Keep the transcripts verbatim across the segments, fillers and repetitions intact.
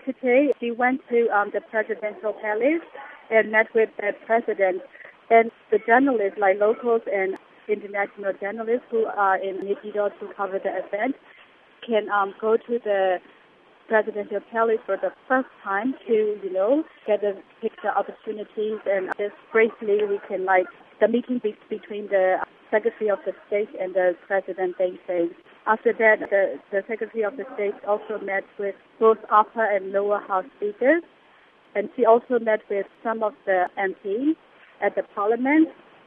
Today, she went to um, the presidential palace and met with the president. And the journalists, like locals and international journalists who are in Naypyidaw to cover the event, can um, go to the presidential palace for the first time to, you know, get the picture opportunities. And just briefly, we can, like, the meeting be- between the Secretary of the State and the President, they say. After that, the, the Secretary of the State also met with both upper and lower house speakers. And she also met with some of the M Ps at the parliament.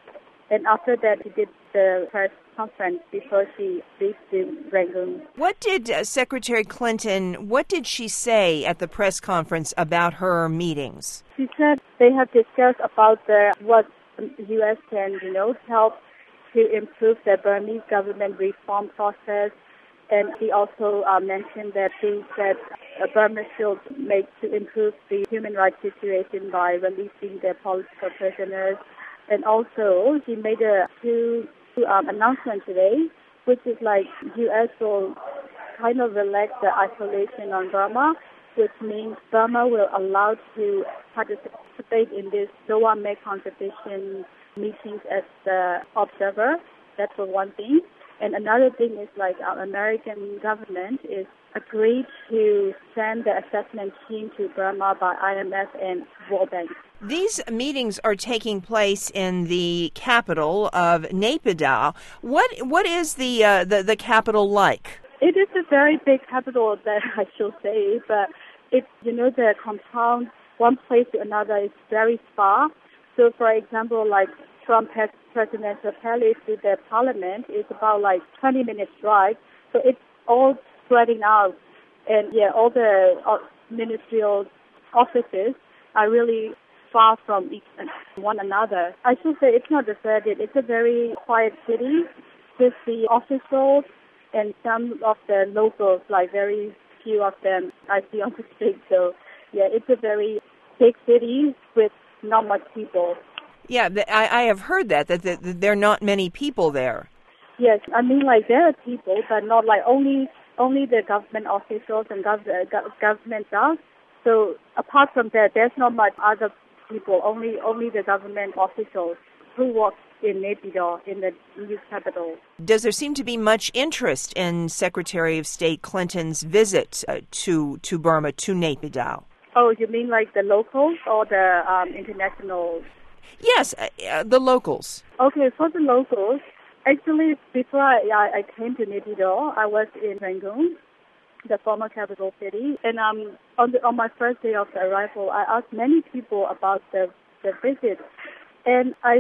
And after that, she did the press conference before she leaves to Rangoon. What did uh, Secretary Clinton, what did she say at the press conference about her meetings? She said they have discussed about the what the U S can, you know, help to improve the Burmese government reform process. And she also uh, mentioned that she said uh, Burma should make to improve the human rights situation by releasing their political prisoners. And also, she made a two um, announcement today, which is like U S will kind of relax the isolation on Burma, which means Burma will allow to participate in this Lower Mekong Division meetings as the observer. That's for one thing. And another thing is like our American government is agreed to send the assessment team to Burma by I M F and World Bank. These meetings are taking place in the capital of Naypyidaw. What what is the uh, the the capital like? It is a very big capital, that I should say, but it's, you know, the compound one place to another is very far. So, for example, like from presidential palace to the parliament is about like twenty minutes drive. So it's all spreading out, and yeah, all the uh, ministerial offices are really far from each one another. I should say it's not deserted. It's a very quiet city with the officials and some of the locals, like very few of them I see on the street. So yeah, it's a very big city with not much people. Yeah, I, I have heard that, that, that there are not many people there. Yes, I mean, like, there are people, but not like only only the government officials and gov- uh, government staff. So apart from that, there's not much other people, only only the government officials who work in Naypyidaw, in the new capital. Does there seem to be much interest in Secretary of State Clinton's visit uh, to, to Burma, to Naypyidaw? Oh, you mean like the locals or the um, international? Yes, uh, the locals. Okay, for the locals, actually, before I, I came to Naypyidaw, I was in Rangoon, the former capital city. And um, on, the, on my first day of the arrival, I asked many people about the, the visit. And I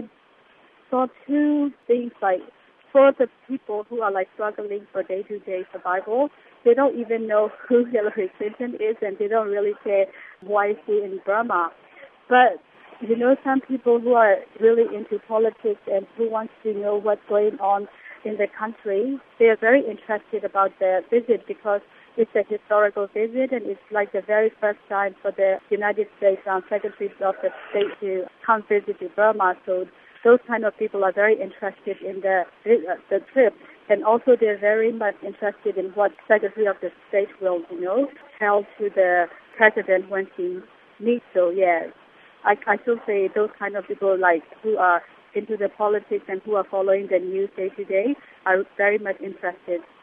saw two things, like, for the people who are, like, struggling for day-to-day survival, they don't even know who Hillary Clinton is, and they don't really care why is she in Burma. But you know, some people who are really into politics and who want to know what's going on in the country, they are very interested about the visit because it's a historical visit and it's like the very first time for the United States um, Secretary of the State to come visit to Burma. So those kind of people are very interested in the uh, the trip. And also they're very much interested in what Secretary of the State will, you know, tell to the president when he meets. So, yeah. I, I should say those kind of people like who are into the politics and who are following the news day to day are very much interested.